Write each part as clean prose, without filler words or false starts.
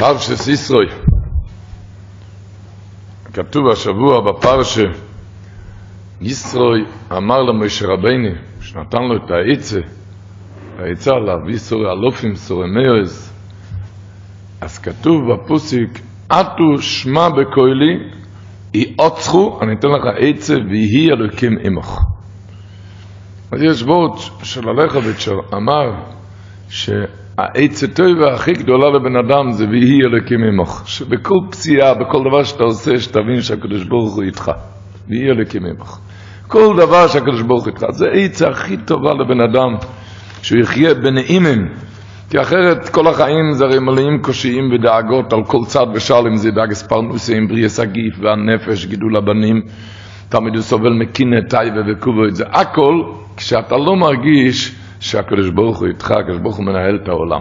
פרשת ישרוי. כתוב השבוע בפרשה, ישרוי אמר למשה רבינו, שנתן לו את העצה להביא סורי אלופים, סורי מאויז. אז כתוב בפוסיק, אתו שמע בקולי, יעצרו, אני אתן לך עצה, ויהי אלוקים עמך. אז יש וורט של הלכביץ' אמר, שהעצה טובה הכי גדולה לבן אדם זה ויהי אלוקים עמך. שבכל פציעה, בכל דבר שאתה עושה, שתבין שהקדוש ברוך הוא איתך. ויהי אלוקים עמך. כל דבר שהקדוש ברוך הוא איתך. זה העצה הכי טובה לבן אדם, שהוא יחיה בנעימים. כי אחרת כל החיים זה הרי מלאים קושיים ודאגות על כל צד ושאל, אם זה דאגס פרנוסים, בריאס הגיף והנפש, גידול הבנים, תמיד הוא סובל מקינה, טייבה וקובו, זה הכל כשאתה לא מרגיש שהקדוש ברוך הוא איתך, הקדוש ברוך הוא מנהל את העולם.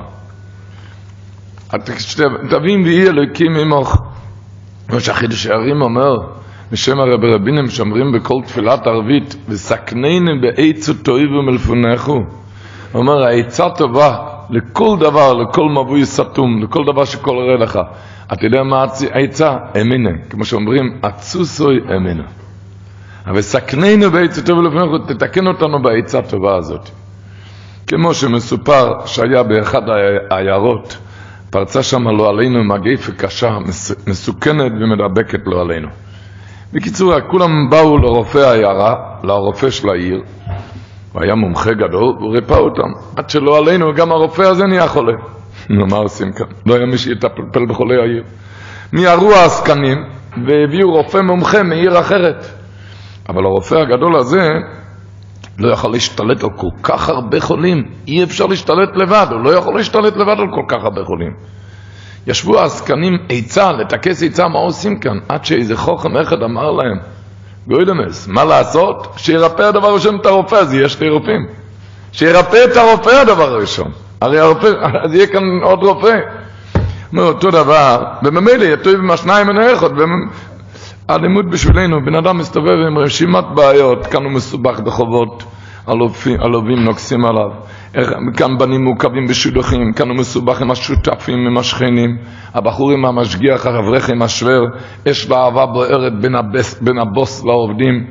תבין ויהי אלוקים עמך, כמו שהחידוש הערים אומר, בשם הרב רבינים שאומרים בכל תפילת ערבית, וסכננו בעצו טוב ומלפונכו. הוא אומר, העצה טובה לכל דבר, לכל מבוי סתום, לכל דבר שקורא לך. אתה יודע מה העצה? אמינה. כמו שאומרים, עצוסוי אמינה. אבל סכננו בעצו טוב ומלפונכו, תתקן אותנו בעצה הטובה הזאת. כמו שמסופר שהיה באחד העיירות, פרצה שם לא עלינו מגפה קשה, מסוכנת ומדבקת לא עלינו. בקיצור, כולם באו לרופא העיירה, לרופא של העיר, הוא היה מומחה גדול, הוא ריפא אותם. עד שלא עלינו, גם הרופא הזה נהיה חולה. מה עושים כאן? לא היה מי שיטפל בחולי העיר. מיהרו העסקנים, והביאו רופא מומחה מעיר אחרת. אבל הרופא הגדול הזה לא יכול להשתלט על כל כך הרבה חולים. אי אפשר להשתלט לבד, הוא לא יכול להשתלט לבד על כל כך הרבה חולים. ישבו העסקנים עצה, לתקס עצה, מה עושים כאן? עד שאיזה חוכם אחד אמר להם, גוידמס, מה לעשות? שירפא הדבר הראשון את הרופא, אז יש שתי רופאים. שירפא את הרופא הדבר הראשון. הרי הרופא, אז יהיה כאן עוד רופא. אותו דבר, בממילא יטוי במשניים מנהיכות, הלימוד בשבילנו, בן אדם מסתובב עם רשימת בעיות, כאן הוא מסובך בחובות, הלווים נוקסים עליו, כאן בנים מורכבים בשודחים, כאן הוא מסובך עם השותפים, עם השכנים, הבחורים המשגיח, הרברך עם השוור, יש לה אהבה בוערת בין הבוס לעובדים.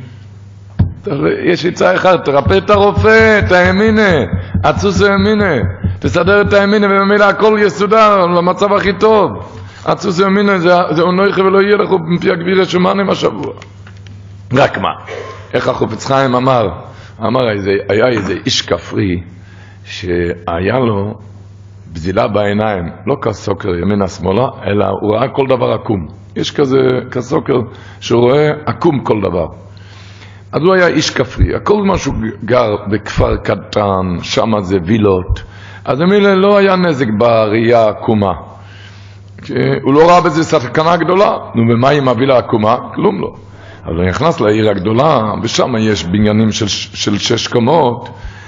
יש עצה אחת, תרפא את הרופא, את האמינה, עצוס האמינה, תסדר את האמינה, ובמילה הכל יסודר למצב הכי טוב. עצוס האמינה, זה אונויכה ולא יהיה לך מפי הגביר השומנים השבוע. רק מה? איך החופץ חיים אמר, היה איזה איש כפרי, שהיה לו בזילה בעיניים, לא כסוקר ימינה שמאלה, אלא הוא ראה כל דבר עקום. יש כזה כסוקר שהוא רואה עקום כל דבר. אז הוא היה איש כפרי, הכל משהו גר בכפר קטן, שם זה וילות. אז המילה לא היה נזק בראייה עקומה. הוא לא ראה בזה סכנה גדולה. נו, ומה עם הווילה עקומה? כלום לא. אבל הוא נכנס לעיר הגדולה, ושם יש בניינים של 6 קומות,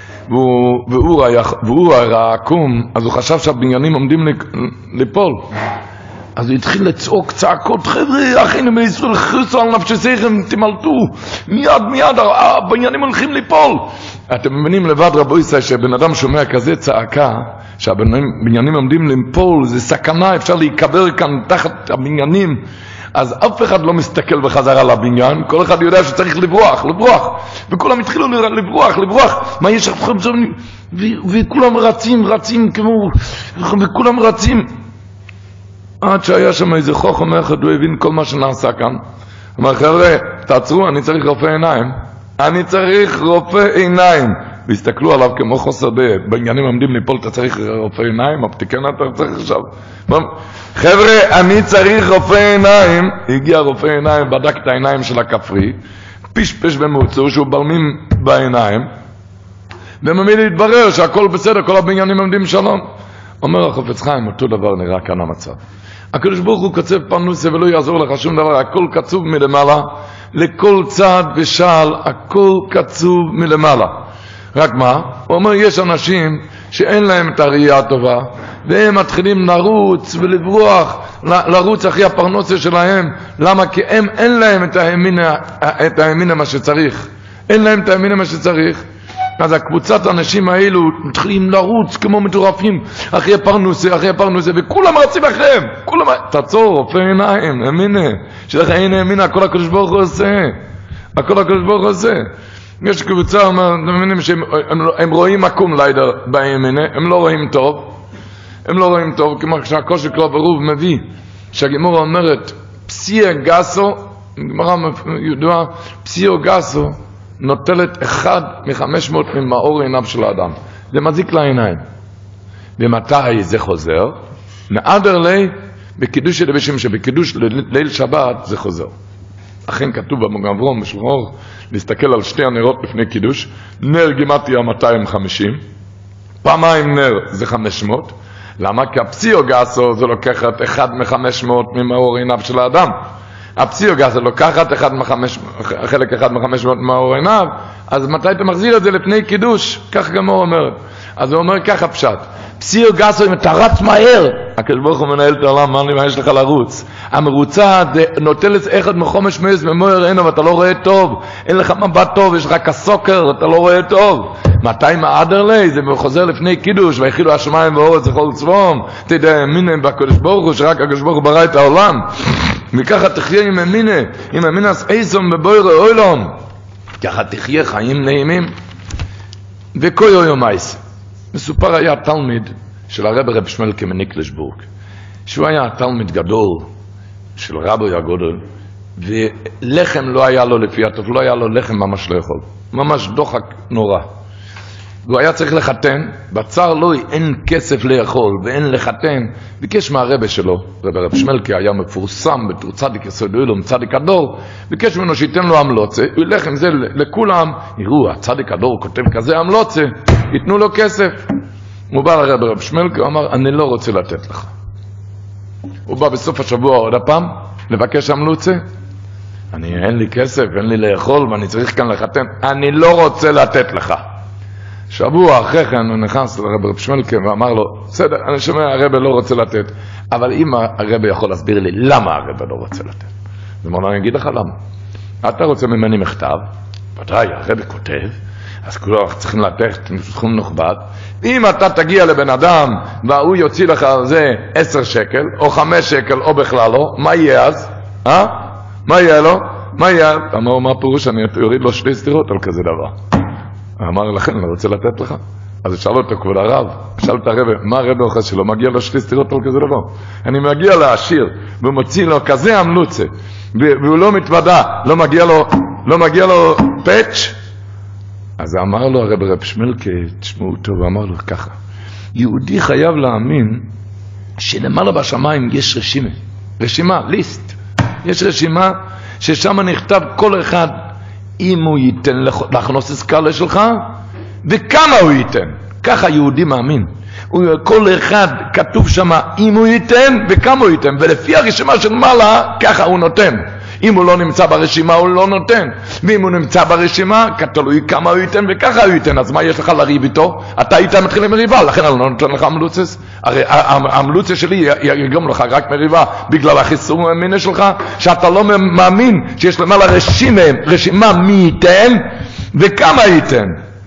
והוא ראה עקום, אז הוא חשב שהבניינים עומדים ליפול. אז הוא התחיל לצעוק צעקות, חבר'ה, אחינו מישראל, חריסו על נפשסיכם, תמלטו, מיד, הבניינים הולכים ליפול. אתם מבינים לבד רבו ישראל, שבן אדם שומע כזה צעקה, שהבניינים עומדים ליפול, זה סכנה, אפשר להיקבר כאן תחת הבניינים, אז אף אחד לא מסתכל בחזרה לבניין, כל אחד יודע שצריך לברוח, וכולם התחילו לברוח, מה יש לכם? וכולם רצים כמו, וכולם רצים, עד שהיה שם איזה חוכם אחד, הוא הבין כל מה שנעשה כאן. הוא אומר, חבר'ה, תעצרו, אני צריך רופא עיניים. והסתכלו עליו כמו חוסר בעניינים עומדים ליפול, אתה צריך רופא עיניים, הפתיקן אתה צריך עכשיו. חבר'ה, אני צריך רופא עיניים. הגיע רופא עיניים, בדק את העיניים של הכפרי, פשפש במוצאו שהוא בלמים בעיניים, וממיד להתברר שהכל בסדר, כל הבניינים עומדים שלום. אומר החופץ חיים, אותו דבר נראה כאן המצב. הקדוש ברוך הוא קצב פרנוסה ולא יעזור לך שום דבר, הכל קצוב מלמעלה, לכל צעד ושעל, הכל קצוב מלמעלה. רק מה? הוא אומר, יש אנשים שאין להם את הראייה הטובה, והם מתחילים לרוץ ולברוח, לרוץ אחרי הפרנוסה שלהם. למה? כי הם אין להם את האמינה מה שצריך. אין להם את האמינה מה שצריך. אז הקבוצת האנשים האלו מתחילים לרוץ כמו מטורפים אחרי פרנוסה, וכולם רצים אחריהם. כולם, תעצור, רופא עיניים, אמינה. שלך אין אמינה, הכל הקדוש ברוך הוא עושה. הכל הקדוש ברוך הוא עושה. יש קבוצה, הם רואים מקום לידר באמינה, הם לא רואים טוב. הם לא רואים טוב, כמו שהקושי כלל ברוב מביא, שהגמורה אומרת, פסיע גסו, גמרה ידועה, פסיעו גסו, נוטלת 1 מ-500 ממאור עיניו של האדם. זה מזיק לעיניים. ומתי זה חוזר? מעדר לי, בקידוש שלבשים, שבקידוש ליל שבת זה חוזר. אכן כתוב במגן אברהם בשולחן ערוך, להסתכל על 2 הנרות לפני קידוש, נר גימטריה 250, פעמיים נר זה 500, למה? כי הפסיעו גסו זה לוקחת 1 מ-500 ממאור עיניו של האדם. הפסיעו גסו לוקחת חלק 1 מ-500 ממאור עיניו, אז מתי אתה מחזיר את זה לפני קידוש? כך גם הוא אומר. אז הוא אומר ככה פשט. פסיעו גסו, אם אתה רץ מהר, הקדוש ברוך הוא מנהל את העולם, מה יש לך לרוץ? המרוצה נוטלת 1 מחומש מייס ממאור עיניו, ואתה לא רואה טוב. אין לך מבט טוב, יש לך כסוקר, אתה לא רואה טוב. מתי מעדר לי? זה חוזר לפני קידוש, והחילו השמיים ואורץ וכל צבאום. תדע, אמינה בקדוש ברוך הוא, שרק הקדוש ברוך הוא ברא את העולם. וככה תחיה עם אמינה, עם אמינס איסום בבוירה אוילום. ככה תחיה חיים נעימים. וכל יום אייס. מסופר היה תלמיד של הרב שמלקה מניקלשבורג, שהוא היה תלמיד גדול של רבי הגודל, ולחם לא היה לו לפי הטוב, לא היה לו לחם ממש לא יכול, ממש דוחק נורא. והוא היה צריך לחתן, בצר לו אין כסף לאכול ואין לחתן, ביקש מהרבא שלו, רב שמלקה היה מפורסם בתור צדיק יסוד אילום, צדיק הדור, ביקש ממנו שייתן לו המלוצה, הוא ילך עם זה לכולם, יראו, הצדיק הדור כותב כזה המלוצה, ייתנו לו כסף. הוא בא לרב שמלקה, הוא אמר, אני לא רוצה לתת לך. הוא בא בסוף השבוע עוד הפעם, לבקש המלוצה, אין לי כסף, אין לי לאכול, ואני צריך כאן לחתן, אני לא רוצה לתת לך. שבוע אחרי כן הוא נכנס לרב שמלקה ואמר לו, בסדר, אני שומע, הרב לא רוצה לתת, אבל אם הרב יכול להסביר לי למה הרב לא רוצה לתת. זאת אומרת, אני אגיד לך למה. אתה רוצה ממני מכתב, ודאי, הרב כותב, אז כולנו צריכים לתת סכום נכבד, אם אתה תגיע לבן אדם והוא יוציא לך על זה 10 שקל, או 5 שקל, או בכלל לא, מה יהיה אז? מה יהיה לו? מה יהיה? אמר, מה פירוש? אני אוריד לו 2 סתירות על כזה דבר. אמר לכן, אני רוצה לתת לך. אז שאל אותו כבוד הרב, שאל את הרב, מה הרב אוחז שלו? מגיע לו 2 סתירות על כזה דבר. אני מגיע לעשיר, והוא מוציא לו כזה המלוצה, והוא לא מתוודע, לא מגיע לו פאץ'. אז אמר לו הרב שמלקה, תשמעו טוב, אמר לו ככה, יהודי חייב להאמין שלמעלה בשמיים יש רשימה, ליסט. יש רשימה ששם נכתב כל אחד, אם הוא ייתן להכנוס הסקאלה שלך, וכמה הוא ייתן. ככה יהודי מאמין. כל אחד כתוב שם אם הוא ייתן וכמה הוא ייתן, ולפי הרשימה של מעלה, ככה הוא נותן. אם הוא לא נמצא ברשימה, הוא לא נותן. ואם הוא נמצא ברשימה, כתלוי כמה הוא ייתן וככה הוא ייתן. אז מה יש לך לריב איתו? אתה איתה מתחיל מריבה, לכן אני לא נותן לך המלוצס. הרי המלוצס שלי יגרום לך רק מריבה, בגלל החיסור המינה שלך, שאתה לא מאמין שיש למעלה רשימה מי ייתן וכמה ייתן.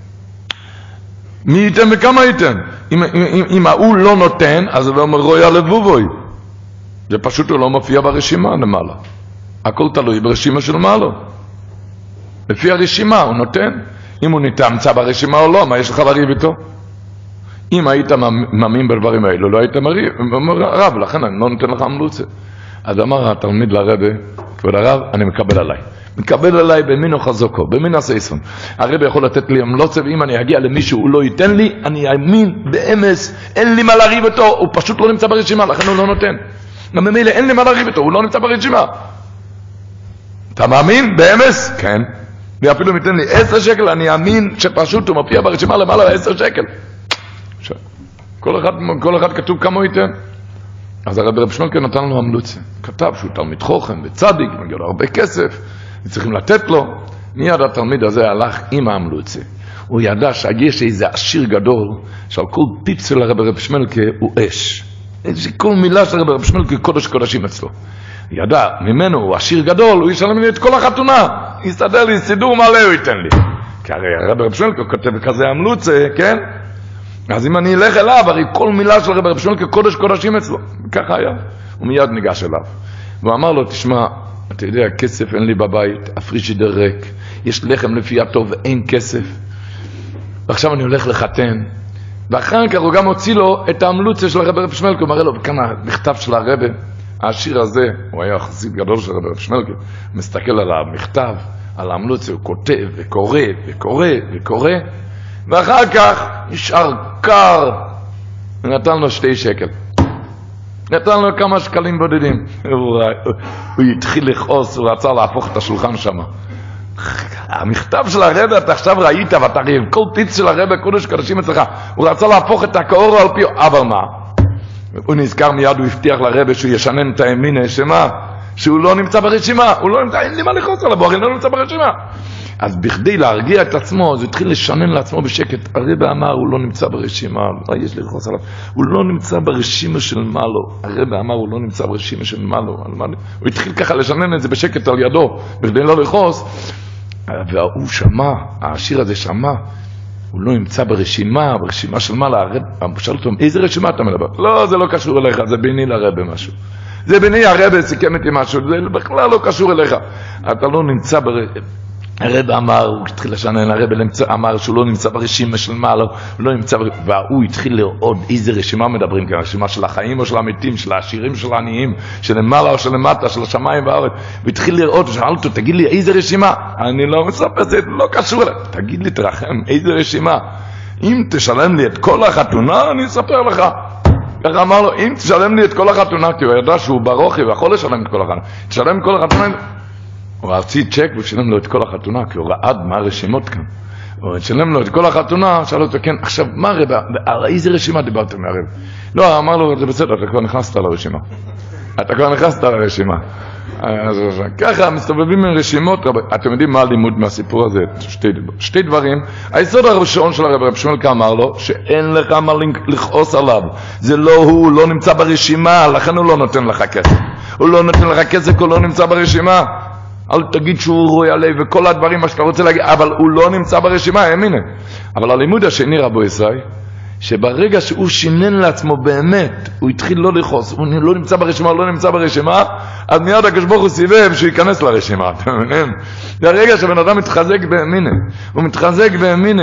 מי ייתן וכמה ייתן. אם הוא לא נותן, אז הוא אומר רויה לבובוי. זה פשוט הוא לא מופיע ברשימה למעלה. הכל תלוי ברשימה של מעלה. לפי הרשימה הוא נותן. אם הוא נמצא ברשימה או לא, מה יש לך לריב איתו? אם היית מאמין בדברים האלו, לא היית מריב. רב, לכן אני לא נותן לך המלוצה. אז אמר התלמיד לרבי, כבוד הרב, אני מקבל עליי. מקבל עליי במינו חזוקו, במינו סייסון. הרבי יכול לתת לי המלוצה, ואם אני אגיע למישהו, הוא לא ייתן לי, אני אאמין באמס, אין לי מה לריב איתו, הוא פשוט לא נמצא ברשימה, לכן הוא לא נותן. ממילא, אין לי מה לריב איתו, הוא לא נמצא ברשימה. אתה מאמין? באמס? כן. ואפילו ניתן לי 10 שקל, אני אאמין שפשוט הוא מופיע ברשימה למעלה 10 שקל. כל אחד כתוב כמה הוא ייתן. אז הרב שמלקה נתן לו המלוצה. כתב שהוא תלמיד חוכם וצדיק, מגיע לו הרבה כסף, וצריכים לתת לו. מיד התלמיד הזה הלך עם המלוצה. הוא ידע שיש איזה עשיר גדול, שעל כל פיפ של הרב שמלקה הוא אש. כל מילה של הרב שמלקה קודש קודשים אצלו. ידע, ממנו הוא עשיר גדול, הוא ישלם לי את כל החתונה. יסתדר לי, סידור מלא הוא ייתן לי. כי הרי הרב שמואל כותב כזה המלוצה, כן? אז אם אני אלך אליו, הרי כל מילה של הרב שמואל כקודש קודשים אצלו. ככה היה. הוא מיד ניגש אליו. והוא אמר לו, תשמע, אתה יודע, כסף אין לי בבית, הפריג'ידר ריק, יש לחם לפי הטוב, אין כסף. ועכשיו אני הולך לחתן. ואחר כך הוא גם הוציא לו את ההמלוצה של הרב שמואל, הוא מראה לו, וכאן המכתב של הרב, השיר הזה, הוא היה חסיד גדול של הרב שמואל, מסתכל על המכתב, על ההמלוצה, הוא כותב וקורא וקורא וקורא, ואחר כך נשאר קר, ונתן לו 2 שקל. נתן לו כמה שקלים בודדים. הוא התחיל לכעוס, הוא רצה להפוך את השולחן שם. המכתב של הרב, אתה עכשיו ראית, ואתה ראית, כל טיץ של הרב, קודש קודשים אצלך, הוא רצה להפוך את הקורו על פיו, אבל מה? הוא נזכר מיד, הוא הבטיח לרב שהוא ישנן את האמינה, שמה? שהוא לא נמצא ברשימה, הוא לא נמצא, אין לי מה לחוץ עליו, הוא לא נמצא ברשימה. אז בכדי להרגיע את עצמו, אז הוא התחיל לשנן לעצמו בשקט. הרב אמר, הוא לא נמצא ברשימה, לא יש לי לחוץ עליו, הוא לא נמצא ברשימה של מעלו. הרב אמר, הוא לא נמצא ברשימה של מעלו. הוא התחיל ככה לשנן את זה בשקט על ידו, בכדי לא לחוץ. והוא שמע, השיר הזה שמע, הוא לא נמצא ברשימה של מעלה. הרב שאל אותו, איזה רשימה אתה מדבר? לא, זה לא קשור אליך, זה ביני לרב משהו. זה ביני, הרב סיכם איתי משהו, זה בכלל לא קשור אליך. אתה לא נמצא הרב אמר, הוא התחיל לשנן, הרב אמר שהוא לא נמצא ברשימה של מעלה, הוא לא נמצא, והוא התחיל לראות איזה רשימה מדברים כאן, רשימה של החיים או של המתים, של העשירים, של העניים, של למעלה או של למטה, של השמיים והארץ, הוא התחיל לראות, ושאל אותו, תגיד לי, איזה רשימה? אני לא מספר, זה לא קשור אליי. תגיד לי, תרחם, איזה רשימה? אם תשלם לי את כל החתונה, אני אספר לך. ככה אמר לו, אם תשלם לי את כל החתונה, כי הוא ידע שהוא ברוכי ויכול לשלם את כל החתונה, תשלם את כל החתונה, הוא הוציא צ'ק ושילם לו את כל החתונה, כי הוא רעד מה הרשימות כאן. הוא שילם לו את כל החתונה, שאל אותו, כן, עכשיו, מה הרב, על איזה רשימה דיברתם מהרב? לא, אמר לו, זה בסדר, אתה כבר נכנסת לרשימה. אתה כבר נכנסת לרשימה. אז ככה, מסתובבים עם רשימות, אתם יודעים מה הלימוד מהסיפור הזה? 2 דברים. היסוד הראשון של הרב שמואל אמר לו, שאין לך מה לכעוס עליו. זה לא הוא לא נמצא ברשימה, לכן הוא לא נותן לך כסף. הוא לא נותן לך כסף, הוא לא נמצא ברשימה. אל תגיד שהוא רואי עלי וכל הדברים מה שאתה רוצה להגיד, אבל הוא לא נמצא ברשימה, הנה. אבל הלימוד השני, רבו ישראל, שברגע שהוא שינן לעצמו באמת, הוא התחיל לא לחוס, הוא לא נמצא ברשימה, לא נמצא ברשימה, אז מיד הקדוש ברוך הוא סיבב שהוא ייכנס לרשימה, אתם מבינים? זה הרגע שבן אדם מתחזק באמינה, הוא מתחזק באמינה,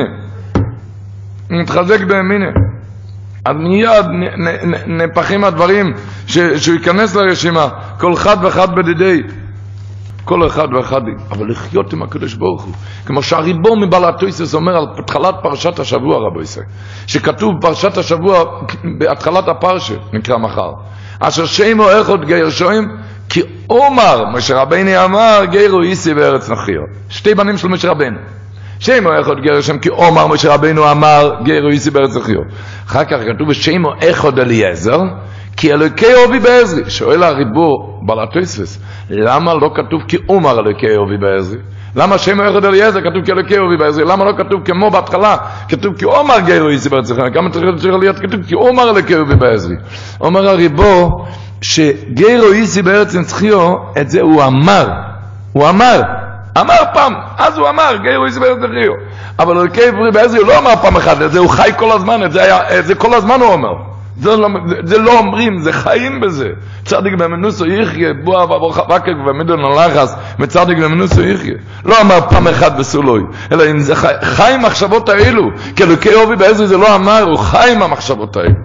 הוא מתחזק באמינה. אז מיד נפחים הדברים שהוא ייכנס לרשימה, כל אחד ואחד בדידי. כל אחד ואחד, אבל לחיות עם הקדוש ברוך הוא. כמו שהריבון מבעל התוספות אומר על התחלת פרשת השבוע, רבו ישראל, שכתוב פרשת השבוע בהתחלת הפרשה, נקרא מחר. אשר שמו אחד גרשוים, כי אומר, משה רבנו אמר, גרו איסי בארץ נחיו. 2 בנים של משה רבנו. שמו אחד גרשוים, כי אומר, משה רבנו אמר, גרו איסי בארץ נחיו. אחר כך כתוב שמו אחד אליעזר, כי אלוקי אובי בעזרי. שואל הריבו בעל התוספות, למה לא כתוב כי אומר אלוקי אובי בעזרי? למה שם אחד אליעזר כתוב כי אלוקי אובי בעזרי? למה לא כתוב כמו בהתחלה? כתוב כי אומר גרו איסי בארץ נחיו. גם צריך להיות כתוב כי אומר אלוקי אובי בעזרי. אומר הריבו שגרו איסי בארץ נחיו, את זה הוא אמר. הוא אמר פעם, אז הוא אמר גרו איסי בארץ נחיו. אבל אלוקי אובי בעזרי הוא לא אמר פעם אחת, את זה הוא חי כל הזמן, את זה כל הזמן הוא אומר. זה לא אומרים, זה חיים בזה. צדיק במנוסו יחיה, בואה ובקק ומדון הלחס, מצדיק במנוסו יחיה. לא אמר פעם אחד בסולוי, אלא אם זה חי עם המחשבות האלו. כי אלוקי אובי בעזרי זה לא אמר, הוא חי עם המחשבות האלו.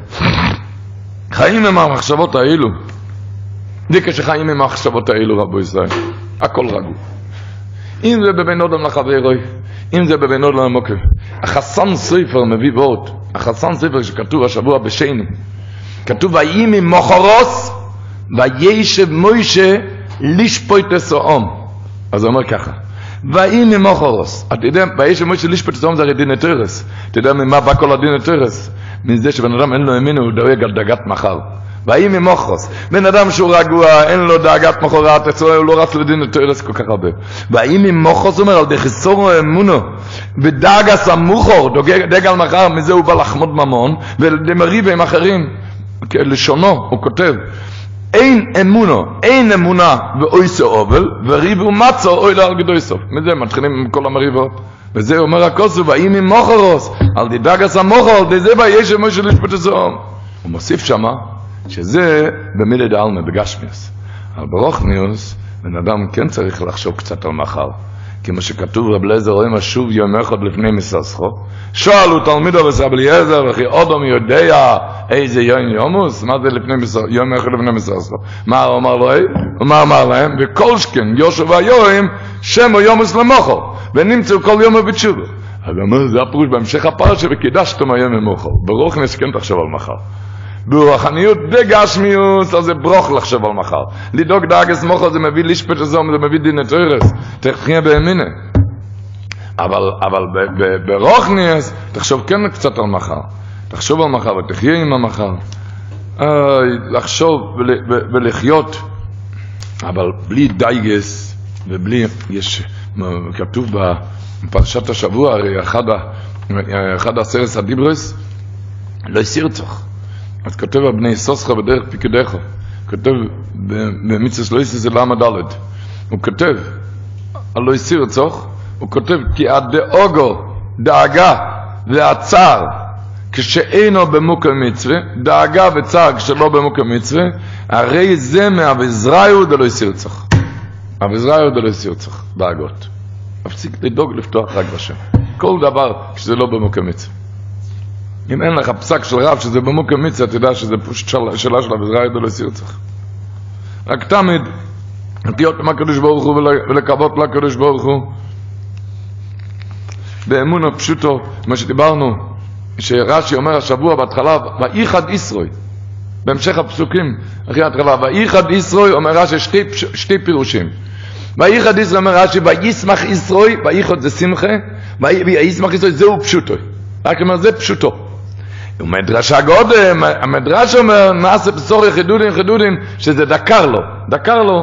חיים עם המחשבות האלו. זה כשחיים עם המחשבות האלו, רבו ישראל. הכל רגוע. אם זה בבין אדם לחברוי, אם זה בבין אדם למוקר. החסן ספר מביא ואות. החסן ספר שכתוב השבוע בשני. כתוב, ויהי ממחרוס, וישב מוישה לשפוט הסאום. אז הוא אומר ככה. ויהי ממחרוס. אתה יודע, וישב מוישה לשפוט הסאום זה הרי דין התרס. אתה יודע ממה בא כל הדין התרס? מזה שבן אדם אין לו אמינו, הוא דואג על דאגת מחר. ויהי ממחרוס. בן אדם שהוא רגוע, אין לו דאגת מחרת, הוא לא רץ לדין התרס כל כך הרבה. ויהי ממחרוס אומר, על דחסור אמונו, ודאג הסמוכור, דאג על מחר, מזה הוא בא לחמוד ממון, ולמריב עם אחרים, לשונו, הוא כותב, אין אמונו, אין אמונה ואוי סאובל, וריב ומצו אוי לה על גדוי סוף. מזה מתחילים עם כל המריבות. וזה אומר הכוסו, ואם עם מוחרוס, על די דגס המוחר, על די זה ביש משה לשפט הזום. הוא מוסיף שמה, שזה במילי דאלמה, בגשמיוס. אבל ברוחניוס, בן אדם כן צריך לחשוב קצת על מחר. כמו שכתוב רב אליעזר, רואים השוב יום אחד לפני מססחו. שאלו תלמידו ורב אליעזר, וכי אדם יודע איזה יום יומוס? מה זה יום אחד לפני מססחו? מה הוא אמר לו? מה אמר להם? וכל שכן, יושב היום, שמו יומוס למוחר, ונמצאו כל יום בתשובה. אבל אומר, זה הפירוש בהמשך הפרשה, וקידשתם היום למוחר. ברוחניוס כן תחשוב על מחר. ברוחניות בגשמיוס, אז זה ברוך לחשוב על מחר. לדאוג דאגס מוחר זה מביא לשפט הזום, זה מביא דין תוירס, תחיה באמינה. אבל ברוחניוס, תחשוב כן קצת על מחר. תחשוב על מחר ותחיה עם המחר. לחשוב ולחיות, אבל בלי דייגס, ובלי, יש, כתוב בפרשת השבוע, הרי אחד הסרס הדיברס, לא יסירצוך. אז כותב הבני סוסך בדרך פיקדך, כותב במצווה לא יסיס למה דלת, הוא כותב על לא יסיר צוך, הוא כותב כי הדאגו, דאגה והצער כשאינו במוקר מצווה, דאגה וצער כשלא במוקר מצווה, הרי זה מהבזראיו דלא יסיר צוך, הבזראיו דלא יסיר צוך, דאגות. הפסיק לדאוג לפתוח רק בשם, כל דבר כשזה לא במוקר מצווה. אם אין לך פסק של רב שזה במוקר מצווה, תדע שזה פשוט שאלה של הבזראיו דלא יסיר צוך. רק תמיד להיות עם הקדוש ברוך הוא ולקוות לקדוש ברוך הוא באמונה פשוטו, מה שדיברנו, שרש"י אומר השבוע בהתחלה, ואיחד ישראל, בהמשך הפסוקים, אחרי ההתחלה, ואיחד ישראל, אומר רש"י שתי פירושים. ואיחד ישראל אומר רש"י, וישמח ישראל, ואיחד זה שמחה, וישמח ישראל זהו פשוטו. רק אומר זה פשוטו. ומדרש הגודם, המדרש אומר, נעשה בשורי חידודין, שזה דקר לו,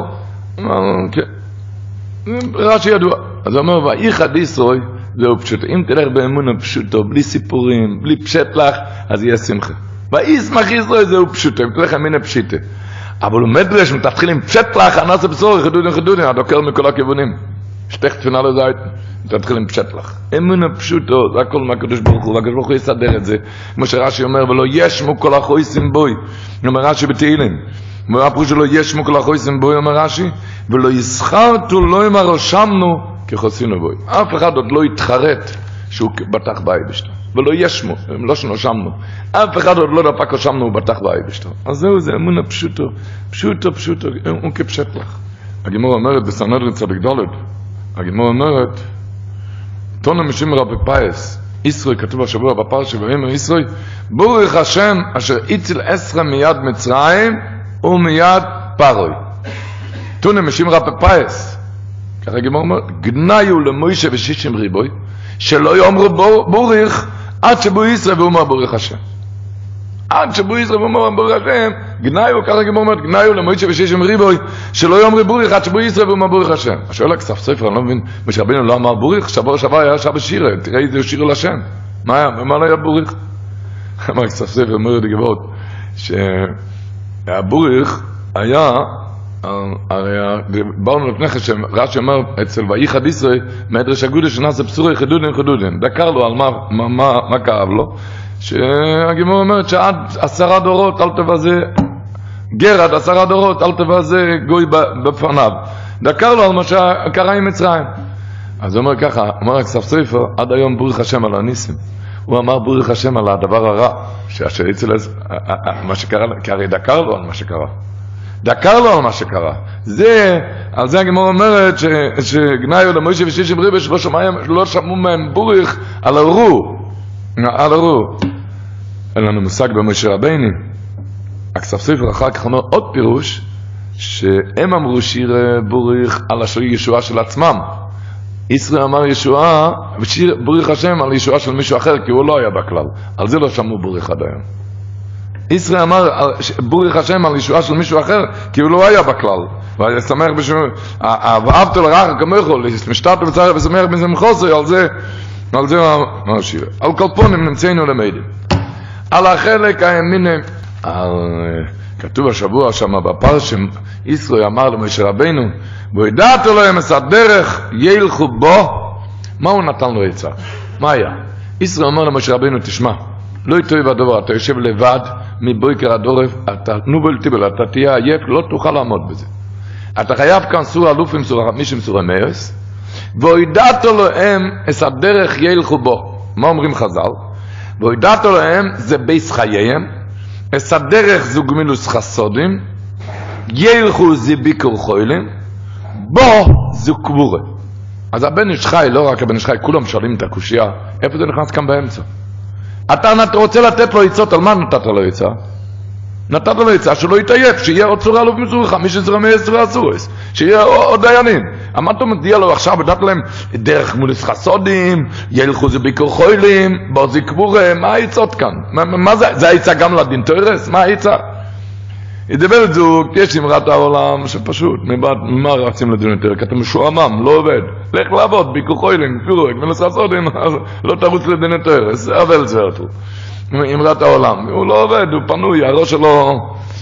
רש"י ידוע. אז הוא אומר, ואיחד ישראל, זהו פשוטו. אם תלך באמונה פשוטו, בלי סיפורים, בלי פשט לך, אז יהיה שמחה. וישמח ישראל, זהו פשוטו. אם תלך אמינה פשיטה. אבל הוא מדרש, מתתחיל עם פשט לך, נעשה בשורי חידודין, הדוקר מכל הכיוונים. שתך תפינה לזית. תתחיל עם פשט לך. אמונה פשוטו, זה הכל מהקדוש ברוך הוא, והקדוש ברוך הוא יסדר את זה. כמו שרש"י אומר, ולא ישמו כל החויסים בוי. אומר רש"י בתהילים. והפירוש שלו ישמו כל החויסים בוי, אומר רש"י, ולא יסחרתו לא אמר רשמנו כחוסינו בוי. אף אחד עוד לא יתחרט שהוא בטח באייבשתו. ולא ישמו, לא שנושמנו. אף אחד עוד לא דפק רשמנו הוא בטח באייבשתו. אז זהו, זה אמונה פשוטו. פשוטו, הוא כפשט לך. הגמרא אומרת בסנהדרין צדיק ד', הגמרא אומרת, תונה משימרה בפייס, ישראל כתוב השבוע בפרשה, ואומר ישראל, בורך השם אשר הציל עשרה מיד מצרים ומיד פרוי. תונה משימרה בפייס, ככה הגמרא אומרת, גניו למוישה ושישים ריבוי, שלא יאמרו בורך עד שבו ישראל ואומר בורך השם. עד שבו ישראל ואומר בורך השם, גניו, ככה הגמרא אומרת, גניו למוישה ושישים ריבוי, שלא יאמרו בורך עד שבו ישראל ואומר בורך השם. השואל הכסף ספר, אני לא מבין, משה רבינו לא אמר בורך, שבר היה שעה בשירה, תראה איזה שיר לשם. מה היה? ומה לא היה בורך? אמר הכסף ספר, אומר לי גבות, שהבורך היה, הרי באנו לפני חשם, רש"י אומר אצל ואיחד ישראל, מדרש הגודל שנעשה בשורי חידודין, דקר לו על מה כאב לו, שהגימור אומרת שעד 10 דורות אל תבזה, גרד 10 דורות אל תבזה גוי בפניו, דקר לו על מה שקרה עם מצרים. אז הוא אומר ככה, אומר הכסף ספר, עד היום בורך השם על הניסים, הוא אמר בורך השם על הדבר הרע, שאשר יצא מה שקרה, כי הרי דקר לו על מה שקרה. דקר לו על מה שקרה. זה, על זה הגמרא אומרת שגניו למוישה ושישים ריבוי שלא שמעו מהם בורך על הרו. אין לנו מושג במשה רבינו. הכסף ספר אחר כך אומר עוד פירוש, שהם אמרו שיר בורך על השיר ישועה של עצמם. ישראל אמר ישועה, ושיר בורך השם על ישועה של מישהו אחר, כי הוא לא היה בכלל. על זה לא שמעו בורך עד היום. ישראל אמר בורך השם על ישועה של מישהו אחר, כי הוא לא היה בכלל. ואני שמח בשביל, ואהבת לרעך כמוך, משתת ובצער ושמח בזה מחוסר, על זה השיר. על כל פונים נמצאנו למדים. על החלק הימיני, כתוב השבוע שם בפרשם, ישראל אמר למשה רבינו, וידעת להם את הדרך ילכו בו, מה הוא נתן לו עצה? מה היה? ישראל אומר למשה רבינו, תשמע, לא יטוי בדבר, אתה יושב לבד מבויקר עד עורף, אתה נובל טיבל, אתה תהיה עייף, לא תוכל לעמוד בזה. אתה חייב כאן סורה אלופים, סורה חמישים, סורה מייס, והוידעתו להם את הדרך ילכו בו. מה אומרים חז"ל? והוידעתו להם זה בייס חייהם, את הדרך זו גמילוס חסודים, ילכו זה ביקור חוילים, בו זו קבורה. אז הבן איש חי, לא רק הבן איש חי, כולם שואלים את הקושייה, איפה זה נכנס כאן באמצע? אתה רוצה לתת לו עצות, על מה נתת לו עצה? נתת לו עצה שלא יתעייף, שיהיה עוד צורה אלוף מסורי, 15 מ-10 אסורס, שיהיה עוד דיינים. אמרת לו, מדיע לו עכשיו, ודעת להם, דרך מולס חסודים, ילכו זה ביקור חוילים, בו זה קבורה, מה העצות כאן? מה זה? זה העצה גם לדין תורס? מה העצה? ידבר את זוג, יש אמרת העולם שפשוט, ממה רצים לדין תורס? כי אתה משועמם, לא עובד. לך לעבוד, ביקור חוילים, פירוק, מולס חסודים, לא תרוץ לדין תורס, אבל זה אותו. אמרת העולם, הוא לא עובד, הוא פנוי, הראש שלו.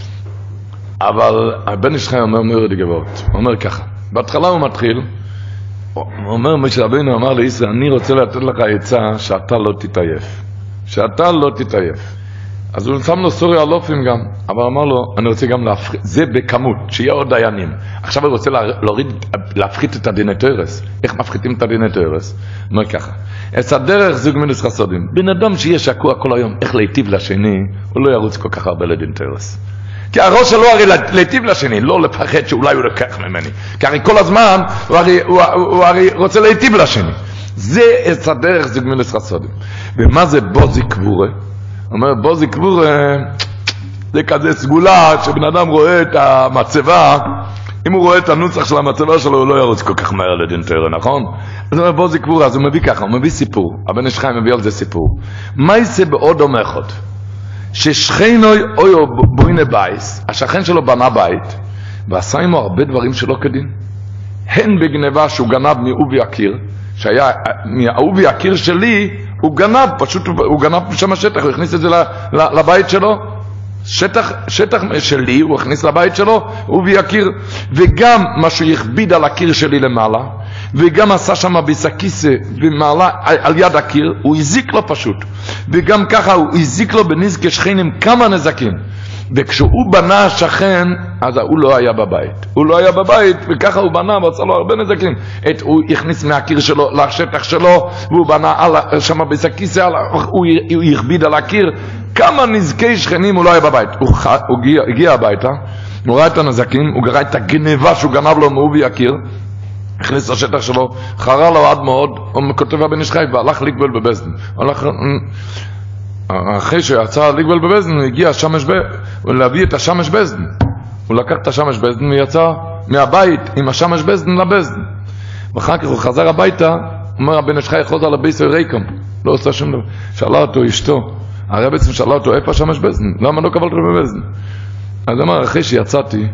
אבל הבן איש חי אומר מאוד גבוהות, הוא אומר ככה, בהתחלה הוא מתחיל, הוא אומר, משה רבינו אמר לישראל, אני רוצה לתת לך עצה שאתה לא תתעייף, שאתה לא תתעייף. אז הוא שם לו סורי אלופים גם, אבל אמר לו, אני רוצה גם להפחית, זה בכמות, שיהיה עוד דיינים. עכשיו הוא רוצה להפחית את הדיני תורס. איך מפחיתים את הדיני תורס? הוא אומר ככה, את הדרך זוג מינוס חסודים. בן אדם שיהיה שקוע כל היום, איך להיטיב לשני, הוא לא ירוץ כל כך הרבה לדין תורס. כי הראש שלו הרי להיטיב לשני, לא לפחד שאולי הוא לקח ממני. כי הרי כל הזמן הוא הרי רוצה להיטיב לשני. זה את הדרך זוג מינוס חסודים. ומה זה בוזי קבורה? אומר, בוזי קבור, זה כזה סגולה, שבן אדם רואה את המצבה, אם הוא רואה את הנוצח של המצבה שלו, הוא לא ירוץ כל כך מהר לדין תורה, נכון? אז הוא אומר, בוזי קבור, אז הוא מביא ככה, הוא מביא סיפור, הבן איש חיים מביא על זה סיפור. מה יעשה בעוד אומחות? ששכנוי אויו בוינה בייס, השכן שלו בנה בית, ועשה עמו הרבה דברים שלא כדין. הן בגניבה שהוא גנב מאובי הקיר, שהיה מהאובי הקיר שלי, הוא גנב, פשוט הוא גנב שם השטח, הוא הכניס את זה לבית שלו, שטח שלי הוא הכניס לבית שלו, הוא ויקיר, וגם מה שהוא הכביד על הקיר שלי למעלה, וגם עשה שם ביסקיסה במעלה על יד הקיר, הוא הזיק לו פשוט, וגם ככה הוא הזיק לו בנזקי שכנים כמה נזקים, וכשהוא בנה השכן, אז הוא לא היה בבית. הוא לא היה בבית, וככה הוא בנה, ועשה לו הרבה נזקים. הוא הכניס מהקיר שלו לשטח שלו, והוא בנה שם בסקיסה, הוא הכביד על הקיר. כמה נזקי שכנים הוא לא היה בבית. הוא הגיע הביתה, הוא ראה את הנזקים, הוא ראה את הגניבה שהוא גנב לו מאובי הקיר, הכניס לשטח שלו, חרה לו עד מאוד, הוא כותב הבן איש חי, והלך לגבל בבזדן. אחרי שיצא לגבל בבזדן, הוא הגיע להביא את השמש בזדן. הוא לקח את השמש בזדן ויצא מהבית עם השמש בזדן לבזדן. ואחר כך הוא חזר הביתה, אומר הבן איש חי חוזר לביסו ריקום, לא עושה שום דבר. שאלה אותו אשתו, הרי בעצם שאלה אותו, איפה השמש בזדן? למה לא קבלת בבזדן? אז אמר, אחרי שיצאתי,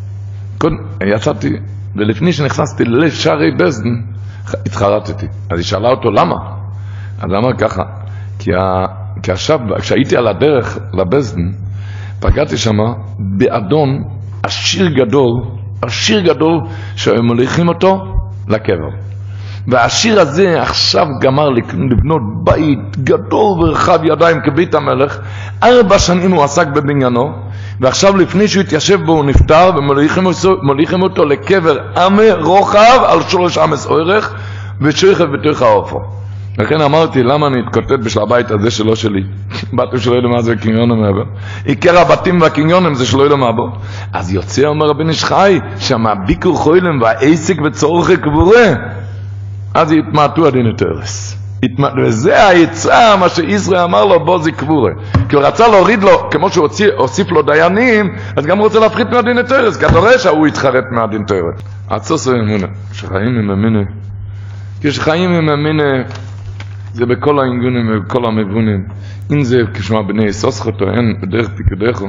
ולפני שנכנסתי לשערי בזדן, התחרטתי. אז היא שאלה אותו, למה? אז אמר ככה, כי עכשיו, כשהייתי על הדרך לבזדן, פגעתי שם באדון עשיר גדול, שהם מוליכים אותו לקבר. והעשיר הזה עכשיו גמר לבנות בית גדול ורחב ידיים כבית המלך, 4 שנים הוא עסק בבניינו, ועכשיו לפני שהוא התיישב בו הוא נפטר, ומוליכים אותו לקבר עמי רוחב על 3 אמס אורך, ושוכב בתוך האופו. לכן אמרתי, למה אני אתקוטט בשביל הבית הזה שלא שלי? בתים שלא ידעו מה זה קניונים מעבר. עיקר הבתים והקניונים זה שלא ידעו מה בו. אז יוצא, אומר הבן איש חי, שמה ביקור חוילם והעסק וצורכי קבורה. אז יתמעטו הדין תורס. וזה העצה, מה שישראל אמר לו, בו זה קבורה. כי הוא רצה להוריד לו, כמו שהוא הוסיף לו דיינים, אז גם הוא רוצה להפחית מהדין תורס, כי אתה רואה שהוא יתחרט מהדין תורס. עצוס אמונה, שחיים עם אמינה. כשחיים עם אמינה, זה בכל האינגונים ובכל המבונים. אם זה כשמה בני סוסך טוען בדרך פיקודךו,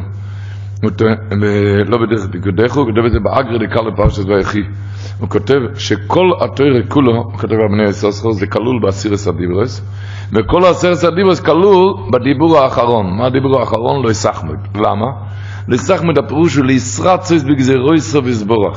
לא בדרך פיקודךו, הוא כותב את זה באגר דקה לפרשת ויחי. הוא כותב שכל התורה כולו, הוא כותב בבני סוסך, זה כלול בעשירס הדיברס, וכל העשירס הדיברס כלול בדיבור האחרון. מה הדיבור האחרון? לא יסחמד. למה? לסחמד הפירוש הוא לישרצוס בגזרו ישרו וסבורך.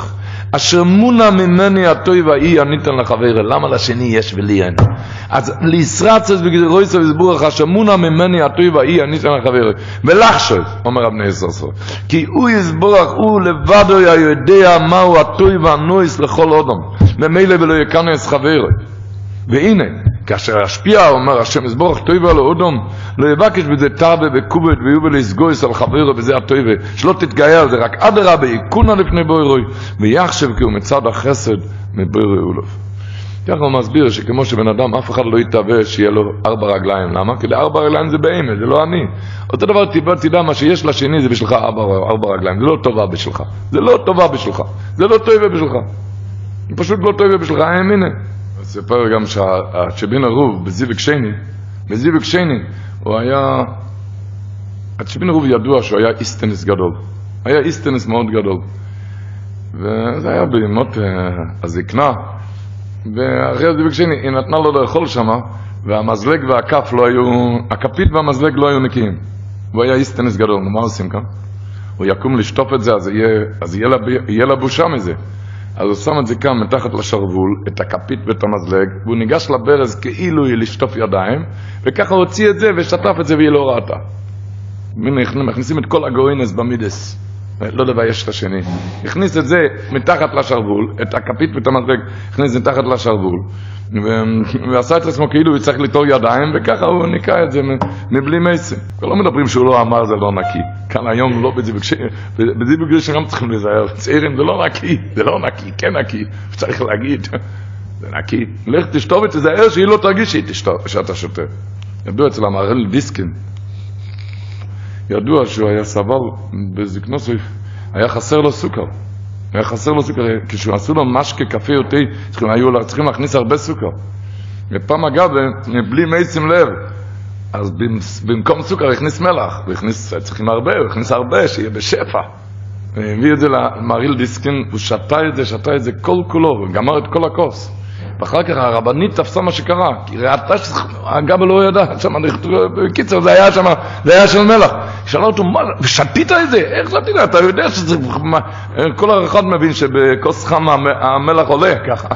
אשר מונה ממני הטוב ההיא הניתן לחבר. למה לשני יש ולי אין? אז לישרצס בגדרויסו וסבורך אשר מונה ממני הטוב ההיא הניתן לחבר. ולחשוב, אומר רב נסרסו, כי הוא יסבורך, הוא לבדו יודע מהו הטוב והנויס לכל אדם, ומילא ולא יקנס חבר. והנה, כאשר השפיע, אומר השם יסבורך טויבה לאודום, לא יבקש בזה תרבה וכובד ויובל לסגויס על חברו, וזה הטויבה, שלא תתגאה על זה, רק עד הרבה, יקונה לפני בוירוי, ויחשב כי הוא מצד החסד מבוירוי אולוף. ככה הוא מסביר שכמו שבן אדם, אף אחד לא יתאווה שיהיה לו 4 רגליים. למה? כי 4 רגליים זה בהמה, זה לא אני. אותו דבר תדע, מה שיש לשני זה בשבילך 4 רגליים, זה לא טובה בשבילך. זה לא טובה בשבילך. זה לא טויבה בשבילך. זה פשוט לא טויבה בשבילך, הנה. ספר גם שהצ'בין הרוב בזיוויק שני, הוא היה, הצ'בין הרוב ידוע שהוא היה איסטנס גדול, היה איסטנס מאוד גדול, וזה היה בימות הזקנה, ואחרי הזיוויק שני היא נתנה לו לאכול שמה, והמזלג והכף לא היו, הכפית והמזלג לא היו נקיים, והוא היה איסטנס גדול. מה עושים כאן? הוא יקום לשטוף את זה, אז יהיה לה בושה מזה. אז הוא שם את זה כאן מתחת לשרוול, את הכפית ואת המזלג, והוא ניגש לברז כאילו היא לשטוף ידיים, וככה הוא הוציא את זה ושטף את זה והיא לא ראתה. מכניסים את כל הגוינס במידס, לא לבייש את השני. הכניס את זה מתחת לשרוול, את הכפית ואת המזלג, הכניס את זה מתחת לשרוול, ועשה את עצמו כאילו הוא צריך ליטור ידיים, וככה הוא ניקה את זה מבלי מייסים. לא מדברים שהוא לא אמר זה לא נקי. כאן היום לא בזיוויק שני צריכים להיזהר. צעירים זה לא נקי, זה לא נקי, כן נקי. צריך להגיד, זה נקי. לך תשתוב את זה, שהיא לא תרגיש שאתה שותה. ידוע אצל המהר"ל דיסקין, ידוע שהוא היה סבל בזקנוסו, היה חסר לו סוכר. כשהוא עשו לו משקה קפה או תה, צריכים להכניס הרבה סוכר. ופעם אגב, בלי מייסים לב, אז במקום סוכר הכניס מלח, צריכים הרבה, הוא הכניס הרבה, שיהיה בשפע. הביא את זה למהר"ל דיסקין, הוא שתה את זה כל כולו, וגמר את כל הכוס. ואחר כך הרבנית תפסה מה שקרה, כי ראתה שהגבל לא ידע, בקיצר זה היה של מלח. שאלה אותו, ושתית את זה? איך שתית? אתה יודע שזה, כל אחד מבין שבכוס חם המלח עולה ככה.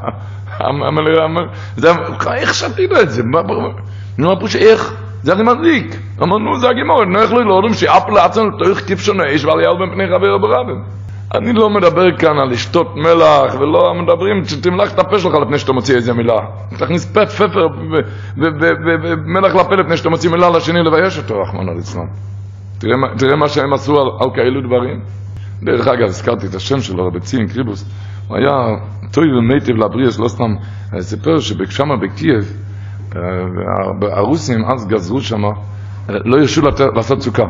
איך שתית את זה? נו, אמרו שאיך? זה אני מדליק. אמרנו, זה הגימורת, נוח לי לא יודעים שאף לעצנו תוך טיפשון האש ועל יעל בפני חבר ברבים. אני לא מדבר כאן על לשתות מלח, ולא מדברים, תמלח את הפה שלך לפני שאתה מוציא איזה מילה. תכניס פפר ומלח לפה לפני שאתה מוציא מילה לשני לבייש אותו, רחמנא ליצלן. תראה מה שהם עשו על כאלו דברים. דרך אגב, הזכרתי את השם שלו, רבי ציון קריבוס. הוא היה טוב ומיטיב לבריאס, לא סתם. סיפר שבשמה בקייב, הרוסים אז גזרו שמה, לא ירשו לעשות סוכה.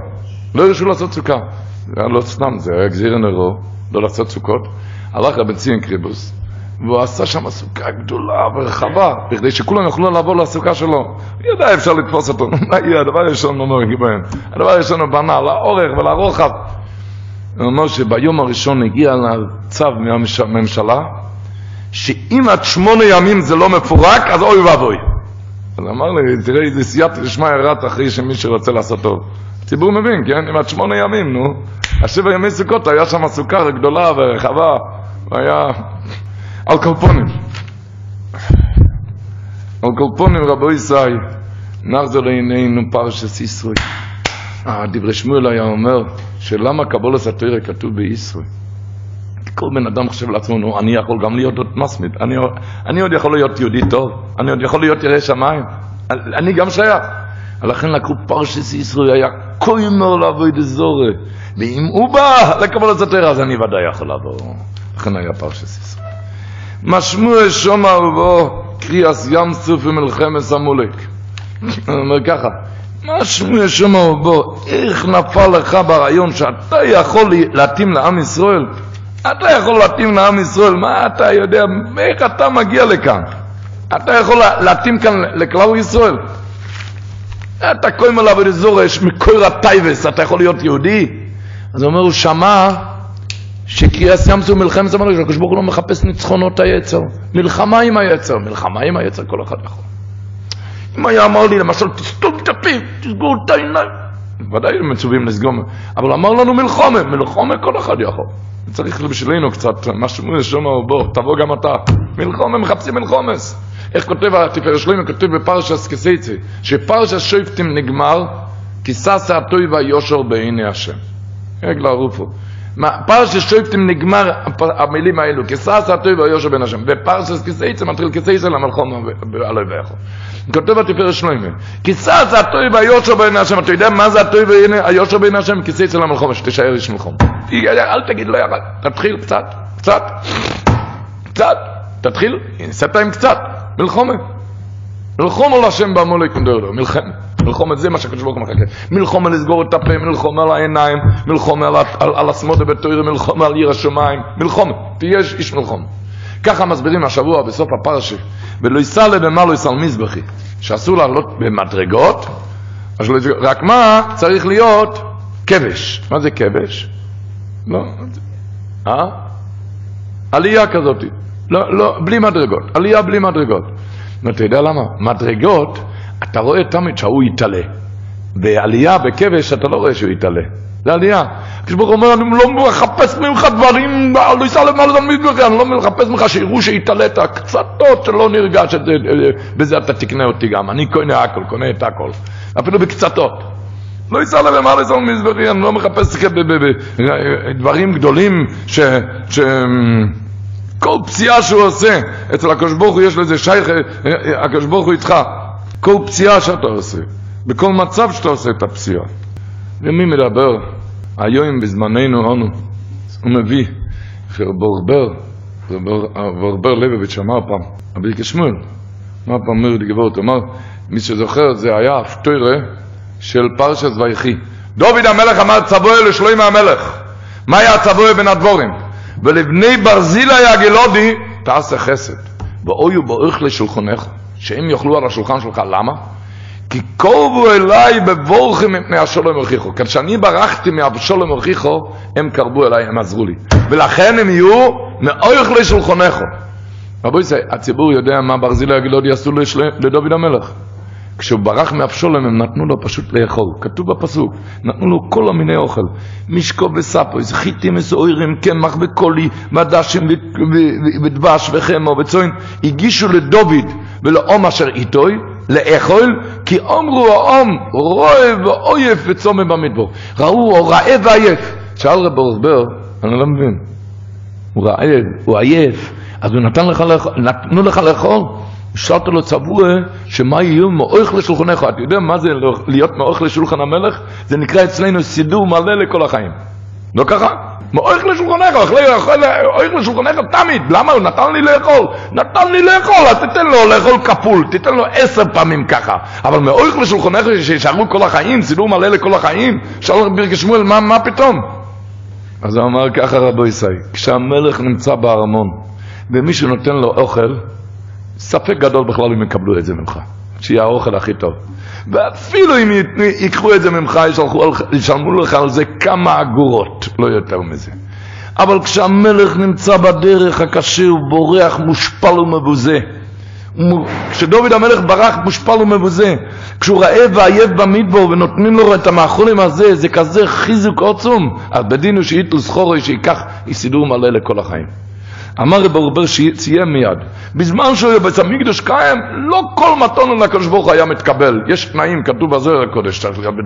זה היה לא סתם, זה היה גזיר נרו, לא לעשות סוכות. הלך רבי ציון קריבוס, והוא עשה שם סוכה גדולה ורחבה, בכדי שכולם יוכלו לעבור לסוכה שלו. הוא ידע, אפשר לתפוס אותו. הדבר הראשון הוא בנה לאורך ולרוחב. הוא אומר שביום הראשון הגיע לצו מהממשלה, שאם עד 8 ימים זה לא מפורק, אז אוי ואבוי. אז אמר לי, תראה איזה סייעתי לשמע יראת אחרי שמי שרוצה לעשות טוב. הציבור מבין, כן? אם עד 8 ימים, נו. 7 ימי סוכות, היה שם סוכה גדולה ורחבה, והיה על קולפונים רבו ישראל, נחזור לעינינו פרשת ישראל. דברי שמואל היה אומר, שלמה קבולת התורה כתוב בישראל? כל בן אדם חושב לעצמו, נו, אני יכול גם להיות עוד מסמיד, אני עוד יכול להיות יהודי טוב, אני עוד יכול להיות ירא שמיים, אני גם שייך. לכן לקחו פרשת ישראל, היה קוימר לעבוד זורה, ואם הוא בא לקבולת התורה, אז אני ודאי יכול לעבור. לכן היה פרשת ישראל. משמוע שומע ובו קריאס ים סוף ומלחמת המולק. הוא אומר ככה, משמוע שומע ובו, איך נפל לך ברעיון שאתה יכול להתאים לעם ישראל? אתה יכול להתאים לעם ישראל, מה אתה יודע, איך אתה מגיע לכאן? אתה יכול להתאים כאן לכלל ישראל? אתה קוים עליו וזורש מקור הטייבס, אתה יכול להיות יהודי? אז הוא אומר, הוא שמע שקריאס ים סוף מלחמת המולק, שהקדוש ברוך הוא לא מחפש ניצחונות היצר, מלחמה עם היצר, כל אחד יכול. אם היה אמר לי למשל, תסתום את הפה, תסגור את העיניים, ודאי הם מצווים לסגום, אבל אמר לנו מלחמה כל אחד יכול. צריך בשבילנו קצת, משהו שומע, בוא, תבוא גם אתה. מלחומה, מחפשים מלחומס. איך כותב התפארת שלמה, כותב בפרשת קיסייצה, שפרשת שופטים נגמר, כי ששה הטוב והיושר בעיני השם. רגע ערופו. פרשת שופטים נגמר המילים האלו, כי ששה הטוב והיושר בעיני השם. ופרשת קיסייצה מתחיל קיסייצה למלחומה ועלי ואיכו. כותב התפארת שלמה, כי ששה הטוב והיושר בעיני השם. אתה יודע מה זה הטוב והיושר בעיני השם? קיסייצה למלחומה, שתשאר איש מלחום. אל תגיד לא ירד, תתחיל קצת. תתחיל, סתם קצת. מלחומה להשם בעמולק מדורו, מלחומה זה מה שקדוש ברוך הוא מחכה. מלחומה לסגור את הפה, מלחומה על העיניים, מלחומה על הסמודה בתורה, מלחומה על עיר השמיים, מלחומה, תהיה איש מלחומה. ככה מסבירים השבוע בסוף הפרשה, ולא יסע במה לא יסע מזבחי, שאסור לעלות במדרגות, רק מה צריך להיות כבש. מה זה כבש? לא, עלייה כזאת. לא, בלי מדרגות, עלייה בלי מדרגות. אתה יודע למה? מדרגות, אתה רואה תמיד שהוא יתעלה. בעלייה, בכבש, אתה לא רואה שהוא יתעלה. זה עלייה. כשברוך אומר, אני לא מחפש ממך דברים, לא יסע למעלה מזבחי, אני לא מחפש ממך שיראו שיתעלת קצתות שלא נרגש, בזה אתה תקנה אותי גם. אני קונה את הכל. אפילו בקצתות. לא יסע למעלה מזבחי, אני לא מחפש דברים גדולים כל פציעה שהוא עושה, אצל הקדוש ברוך הוא יש לזה שייך, הקדוש ברוך הוא איתך. כל פציעה שאתה עושה, בכל מצב שאתה עושה את הפציעה. ומי מדבר? היום בזמננו אנו, הוא מביא, ורבר ליבוביץ' אמר פעם, אבי כשמואל, אמר פעם מיר לגבות, אמר, מי שזוכר זה היה הפטורה של פרשת ויחי. דוד המלך אמר צבוע לשלמה המלך. מה היה צבוע בין הדבורים? ולבני ברזילה יגלודי תעשה חסד ואויו באורך לשולחנך, שהם יאכלו על השולחן שלך. למה? כי קרבו אליי בבורכים מפני השולם אורחיכו. כשאני ברחתי מהשולם אורחיכו, הם קרבו אליי, הם עזרו לי, ולכן הם יהיו מאורך לשולחנך. רבוי, הציבור יודע מה ברזילה יגלודי עשו לדוד המלך. כשהוא ברח מאבשולם הם נתנו לו פשוט לאכול. כתוב בפסוק, נתנו לו כל המיני אוכל, משקו וספויס, חיטים וסעורים, קמח וקולי, מדשים ודבש וחמו וצוין. הגישו לדוד ולאום אשר איתוי לאכול, כי אמרו האום רואה ואויף וצומא במדבר. ראו או רעב ועייף. שאל רב אורסבר, אני לא מבין, הוא רעב, הוא עייף, אז הוא נתנו לך לאכול. שאלת לו צבוע שמה יהיו מאורך לשולחנך. אתה יודע מה זה להיות מאורך לשולחן המלך? זה נקרא אצלנו סידור מלא לכל החיים. לא ככה? מאורך לשולחנך, מאורך לשולחנך תמיד. למה? הוא נתן לי לאכול. נתן לי לאכול, אז תיתן לו לאכול כפול, תיתן לו 10 פעמים ככה. אבל מאורך לשולחנך שישארו כל החיים, סידור מלא לכל החיים. שאל רבי כשמואל, מה פתאום? אז הוא אמר ככה רבו ישראל, כשהמלך נמצא בארמון ומישהו נותן לו אוכל, ספק גדול בכלל אם יקבלו את זה ממך, שיהיה האוכל הכי טוב. ואפילו אם ייקחו את זה ממך, ישלמו לך על זה כמה אגורות, לא יותר מזה. אבל כשהמלך נמצא בדרך הקשה, הוא בורח מושפל ומבוזה. כשדוד המלך ברח מושפל ומבוזה, כשהוא רעב ועייף במדבר ונותנים לו את המאכולים הזה, זה כזה חיזוק עצום. אז בדינו שיתלו סחורו שיקח סידור מלא לכל החיים. אמר רב אורבר שציין מיד, בזמן שהוא בית המקדש קיים, לא כל מתון לקדוש ברוך הוא היה מתקבל. יש תנאים, כתוב בזוהר הקודש,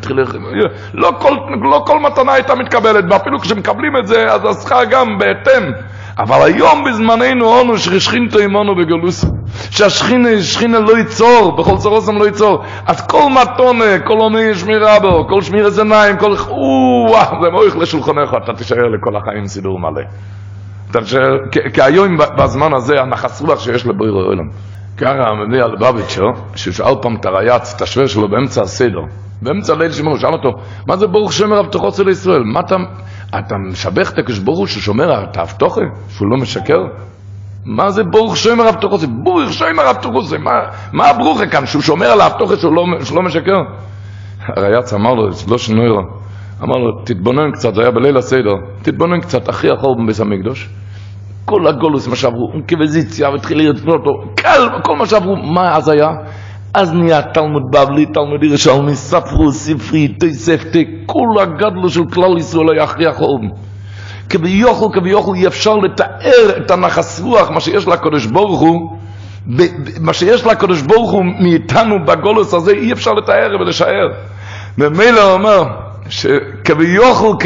לא כל מתנה הייתה מתקבלת, ואפילו כשמקבלים את זה, אז השכר גם בהתאם. אבל היום בזמננו אנו ששכינתו עמנו בגלוסו, שהשכינה לא ייצור, בכל צורוסם לא ייצור. אז כל מתון, כל עוני שמירה בו, כל שמיר עיניים, כל זה מויך לשולחנך, אתה תישאר לכל החיים סידור מלא. כי היום בזמן הזה הנחסו לך שיש לביר העולם. ככה מביא על בביצ'ו, ששאל פעם את הרייץ, את השוור שלו באמצע הסדר, באמצע ליל שמור, שאל אותו, מה זה ברוך שומר הבטחות של ישראל? מה אתה משבח את הקדוש ברוך הוא ששומר את ההבטחה? שהוא לא משקר? מה זה ברוך שומר הבטחות? זה ברוך שומר הבטחות, מה הברוך כאן? שהוא שומר על ההבטחה שהוא לא משקר? הרייץ אמר לו, לא שנוירה, אמר לו, תתבונן קצת, זה היה בליל הסדר, תתבונן קצת, אחי החור בבית המקדוש, כל הגולוס מה שעברו, אינקוויזיציה, והתחיל לרדפות אותו, כל מה שעברו, מה אז היה? אז נהיה תלמוד בבלי, תלמוד ירושלמי, ספרו, ספרי, תוספתא, כל הגדלו של כלל ישראל היה אחי החור. כביכול אי אפשר לתאר את הנחס רוח, מה שיש לקדוש ברוך הוא, מה שיש לקדוש ברוך הוא מאיתנו בגולוס הזה, אי אפשר לתאר ולשער. ומילא הוא אומר, שכביכול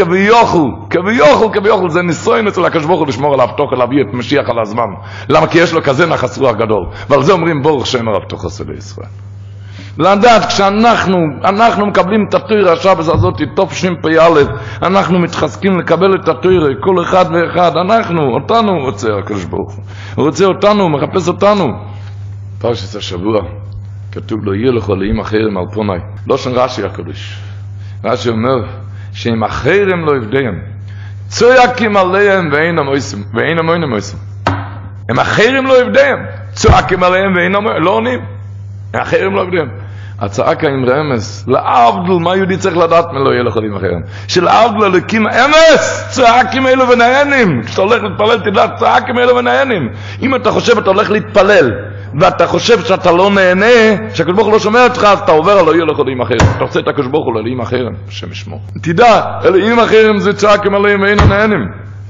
זה ניסיון אצל הקדוש ברוך הוא לשמור על ההבטחה, להביא את משיח על הזמן. למה? כי יש לו כזה נחס רוח גדול. ועל זה אומרים ברוך שם ההבטחה של ישראל. לדעת, כשאנחנו מקבלים את התורה השבת הזאת, תשפ"א, אנחנו מתחזקים לקבל את התורה, כל אחד ואחד, אותנו רוצה הקדוש ברוך הוא רוצה אותנו, הוא מחפש אותנו. פרשת השבוע, כתוב לו, יהיה לך אלוהים אחרים על פני. לא שם רש"י הקדוש. רש"י אומר, שאם אחרים לא יפדיהם, צועקים עליהם ואין המוינים עושים. הם אחרים לא יפדיהם, צועקים עליהם ואין המוינים, לא עונים. אחרים לא יפדיהם. הצעקה עם רמז, לעבדל, מה יהודי צריך לדעת מלא יהיה לך אלוהים אחרים? שלעבדל אלוקים אמס, צועקים אלו ונהנים. כשאתה הולך להתפלל תדע, צועקים אלו ונהנים. אם אתה חושב אתה הולך להתפלל, ואתה חושב שאתה לא נהנה, שהקדוש ברוך הוא לא שומע אותך, אז אתה עובר על לא יהיה לך אלוהים אחרים. אתה רוצה את הקדוש ברוך הוא לאלוהים אחרים, השם ישמור. תדע, אלוהים אחרים זה צועקים עליהם ואין הנהנים.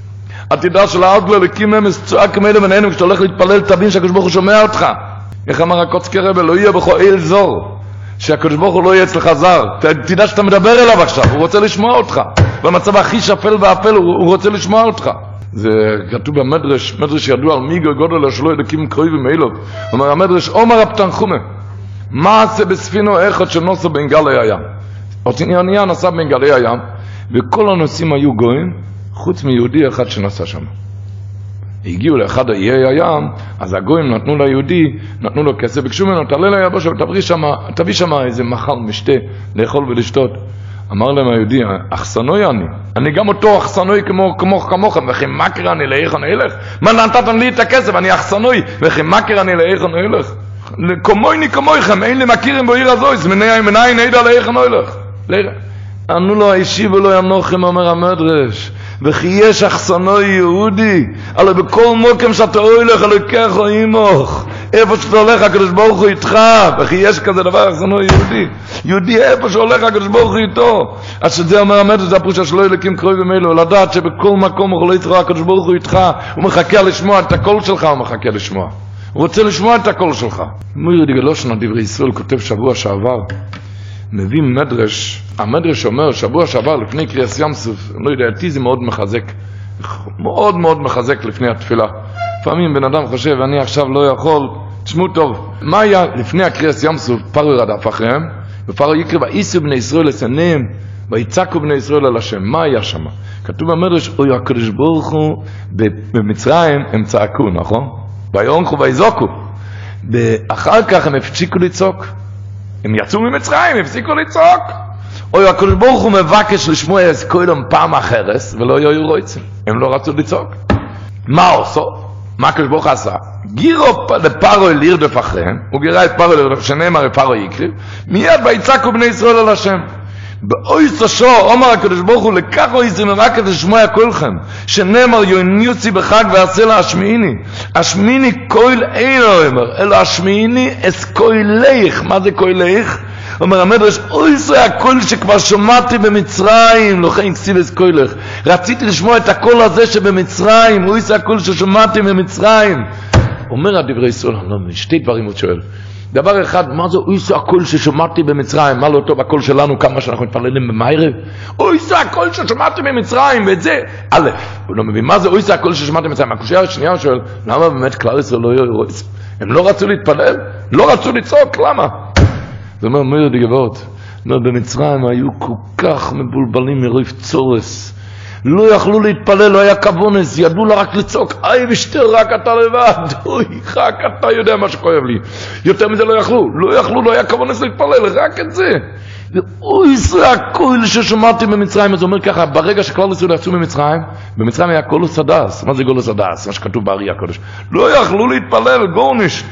תדע שלעבדל אלוקים אמס, צועקים אלו ונהנים. כשאתה הולך להתפלל תבין שהקדוש ברוך הוא שומע אותך. איך אמר הקוצקי רבי, לא יהיה בכל אל זור, שהקדוש ברוך הוא לא יהיה אצלך זר. תדע שאתה מדבר אליו עכשיו, הוא רוצה לשמוע אותך. במצב הכי שפל ואפל, הוא רוצה לשמוע אותך. זה כתוב במדרש, מדרש ידוע על מיגו גודל שלא ידקים קרובים מאלוב. אומר המדרש, אומר רב תנחומה, מה עשה בספינו אחד שנוסע בין גלי הים? אונייה נסע בין גלי הים, וכל הנוסעים היו גויים, חוץ מיהודי אחד שנסע שם. הגיעו לאחד איי הים, אז הגויים נתנו ליהודי, נתנו לו כסף, ביקשו ממנו, תעלה ליבשה ותביא שם איזה מחל משתה, לאכול ולשתות. אמר להם היהודי, אכסנוי אני גם אותו אכסנוי כמוכם, וכי מקר אני לאיך אני אלך? מה נתתם לי את הכסף, אני אכסנוי, וכי מקר אני לאיך אני אלך? כמויכם, אין לי מכירים בעיר הזו, מנין נדע לאיך אני אלך? ענו לו האישי ולא ינוחם, אומר המדרש, וכי יש אכסנוי יהודי, אלא בכל מוקם שאתה הולך, אלוקח או אימוך, איפה שאתה הולך הקדוש ברוך הוא איתך, וכי יש כזה דבר אכסנוי יהודי, יהודי איפה שהולך הקדוש ברוך הוא איתו. אז שזה אומר המדרש, זה הפרושה שלא ילקים קרובים אלו, לדעת שבכל מקום הוא לא יתראה הקדוש ברוך הוא איתך, הוא מחכה לשמוע את הקול שלך, הוא מחכה לשמוע, הוא רוצה לשמוע את הקול שלך. מויר דגלושן דברי ישראל כותב שבוע שעבר, מביא מדרש, המדרש אומר שבוע שעבר לפני קריאת ים סוף, לא יודע, אותי זה מאוד מחזק, מאוד מאוד מחזק לפני התפילה. לפעמים בן אדם חושב, אני עכשיו לא יכול, תשמעו טוב, מה היה לפני הקריאת ים סוף? פרעה רדף אחריהם, ופרעה יקרא וייסעו בני ישראל לפניהם, ויצעקו בני ישראל על השם. מה היה שם? כתוב במדרש, אוי הקדוש ברוך הוא, במצרים הם צעקו, נכון? ויאמרו ויזעקו, ואחר כך הם הפסיקו לצעוק. הם יצאו ממצרים, הפסיקו לצעוק. אוי, הקדוש ברוך הוא מבקש לשמוע את קודם פעם אחרת, ולא היו רוצים. הם לא רצו לצעוק. מה עשו? מה הקדוש ברוך הוא עשה? גירו לפרעה לירדוף אחריהם, הוא גירה את פרעה לירדוף, שנאמר לפרעה יקריב, מיד ויצעקו בני ישראל על השם. באויס השור, אומר הקדוש ברוך הוא, לקח אויסים רק את לשמוע כולכם, שנאמר יוניוצי בחג ועשה לה השמיעיני. השמיעיני קויל אין אומר, אלא השמיעיני אס קוילך. מה זה קוילך? אומר המדרש, אויס הקול שכבר שמעתי במצרים, לא כן כסיב אס קוילך. רציתי לשמוע את הקול הזה שבמצרים, אויס הקול ששמעתי במצרים. אומר הדברי ישראל, לא, שתי דברים הוא שואל. דבר אחד, מה זה אויסו הקול ששמעתי במצרים? מה לא טוב הקול שלנו כמה שאנחנו מתפללים במיירב? אויסו הקול ששמעתי במצרים, ואת זה, א', הוא לא מבין, מה זה אויסו הקול ששמעתי במצרים? הקושייה השנייה הוא שואל, למה באמת כלל ישראל לא יהיו רויס? הם לא רצו להתפלל? לא רצו לצעוק, למה? זה אומר, מויר דגבות, במצרים היו כל כך מבולבלים מרוב צורס, לא יכלו להתפלל, לא היה כבונס, ידעו לה רק לצעוק, איי ושתר, רק אתה לבד, אוי, רק אתה יודע מה שכואב לי. יותר מזה לא יכלו, לא היה כבונס להתפלל, רק את זה. אוי, זה הקול ששמעתי במצרים. אז הוא אומר ככה, ברגע שכלל ישראל יצאו ממצרים, במצרים היה קולוס הדס. מה זה קולוס הדס? מה שכתוב בארי הקודש. לא יכלו להתפלל, גורניש,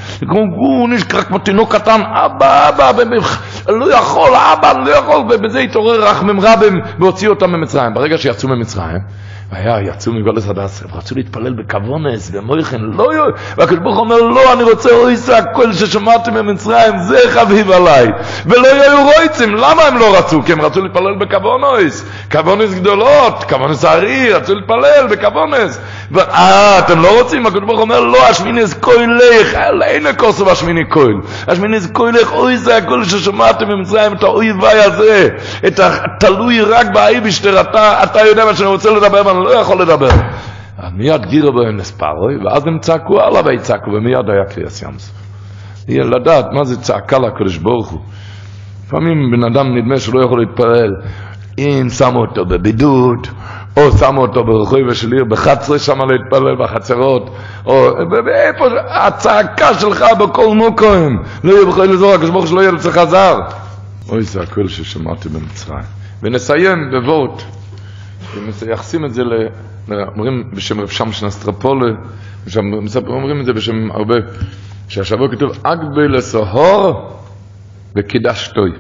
רק כמו תינוק קטן, אבא, לא יכול, ובזה התעורר רחמם רבם והוציא אותם ממצרים. ברגע שיצאו ממצרים, יצאו מגולס הדס, רצו להתפלל בכוונס, במויכן, לא יו, והקדוש ברוך הוא אומר, לא, אני רוצה אויסה, הכל ששמעתם במצרים, זה חביב עליי, ולא יהיו רויצים, למה הם לא רצו? כי הם רצו להתפלל בכוונס, כוונס גדולות, כוונס הארי, רצו להתפלל בכוונס, אתם לא רוצים? הקדוש ברוך הוא אומר, לא, השמינס קוילך, אין הקורסו בשמיני קויל, השמינס קוילך, אויסה, הכל ששמעתם במצרים, את האויבי הזה, את התלוי רק באייבשטר, אתה יודע מה שאני רוצה לדבר, אבל אני לא יכול לדבר. מיד גירו בהם נספרוי, ואז הם צעקו עליו ויצעקו, ומיד היה קריאס ים סוף. יהיה לדעת מה זה צעקה לקדוש ברוך הוא. לפעמים בן אדם נדמה שלא יכול להתפלל, אם שמו אותו בבידוד, או שמו אותו ברחוי ושליר, בחצרי שם להתפלל בחצרות, או באיפה הצעקה שלך בכל מוקוים, לא יהיה בכל אזור, הקדוש ברוך הוא שלא יהיה לצלך זר. אוי, זה הכל ששמעתי במצרים. ונסיים בוות, ומייחסים את זה, אומרים בשם רב שם שנסטרפולה, אומרים את זה בשם הרבה, שהשבוע כתוב, אגבל אסהור וקידשתוי.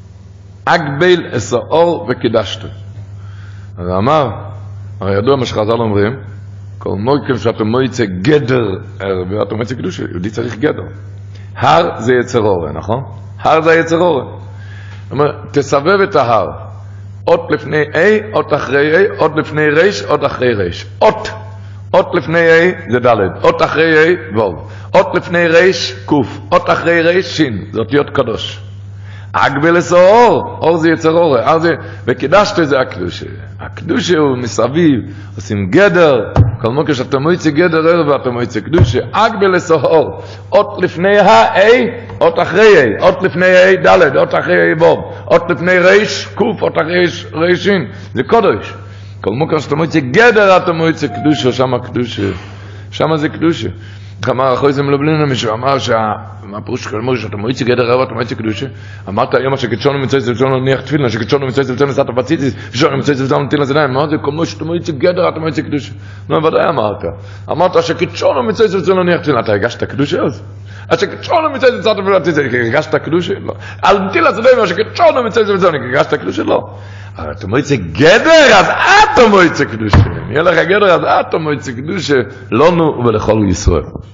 אגבל אסהור וקידשתוי. אז אמר, הרי ידוע מה שחז"ל אומרים, כל מויקם שאתה מויצא גדר, ואתה מויצא קדושה, יהודי צריך גדר. הר זה יצר אורה, נכון? הר זה יצר אורה. אומר, תסבב את ההר. אות לפני A, אות אחרי A, אות לפני רש, אות אחרי רש. אות לפני A זה ד', אות אחרי A ווב. אות לפני רש, קוף. אות אחרי רש, שין. זה אותיות קדוש. אגבל אסהור, אור זה יצר אורה. וקידשת זה הקדושה. הקדושה הוא מסביב, עושים גדר. כל מוקר שאתה מויצא גדר ערב ואתה מויצא קדושה. אגבל אסהור. אות לפני A, אות אחרי A, אות לפני A ד', אות אחרי A ווב. אות לפני רש, קוף, אות אחרי רשין. זה קודש. כל מוקר שאתה מויצא גדר, אתה מויצא קדושה, שם הקדושה. שם זה קדושה. אמר אחרי זה מלבלין מישהו, אמר שהפירוש של מוישה, אתה מויצא גדר רב, אתה מויצא קדושה. אמרת היום שקדשונו מצייץ ולשונו ניח תפילין, שקדשונו מצייץ ולשונו סעת פציציס, שונו מצייץ ולשונו נטיל לזיניים. אמרת, כמו שאתה מויצא גדר, אתה מויצא קדושה. לא, ודאי אמרת. אמרת שקדשונו מצייץ ולשונו ניח תפילין. אתה הגשת קדושה אז? שקדשונו מצייץ ולשונו פציציס, הגשת קדושה? לא. על נטיל לזיניים, שקדשונו מצייץ ולשונו, הגשת קדושה? לא. אבל אתה מויצא גדר, אז אתה מויצא קדושה. יהיה לך גדר, אז אתה מויצא קדושה, לנו ולכל ישראל.